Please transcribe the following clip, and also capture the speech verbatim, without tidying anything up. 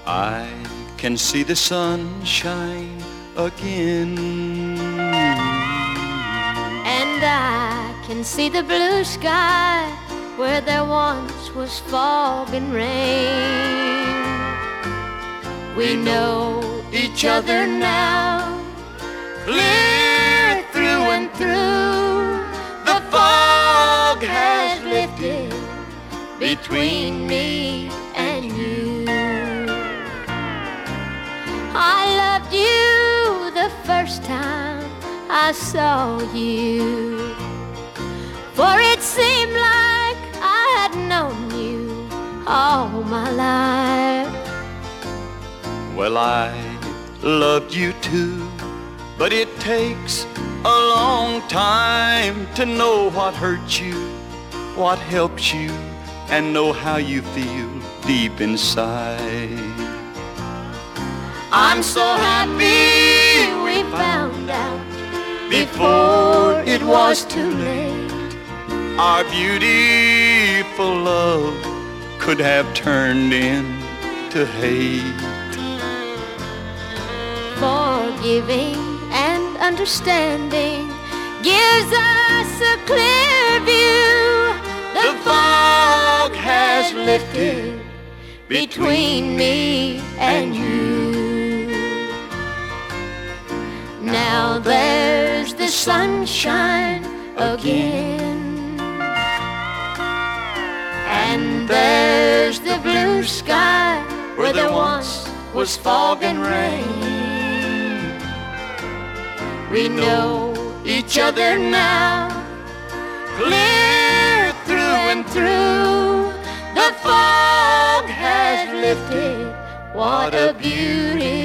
I can see the sunshine again, and I can see the blue sky where there once was fog and rain. We know each other now, clear through and through. The fog has lifted between me and you. I loved you the first time I saw you, for it seemed like I had known you all my life. Well, I loved you too, but it takes a long time to know what hurts you, what helps you, and know how you feel deep inside. I'm so happy we found out before it was too late. Our beautiful love could have turned into hate. Forgiving and understanding gives us a clear view. The fog has lifted between me and you. Now there's the sunshine again, and there's the blue sky where there once was fog and rain. We know each other now, clear through and through. The fog has lifted, what a beauty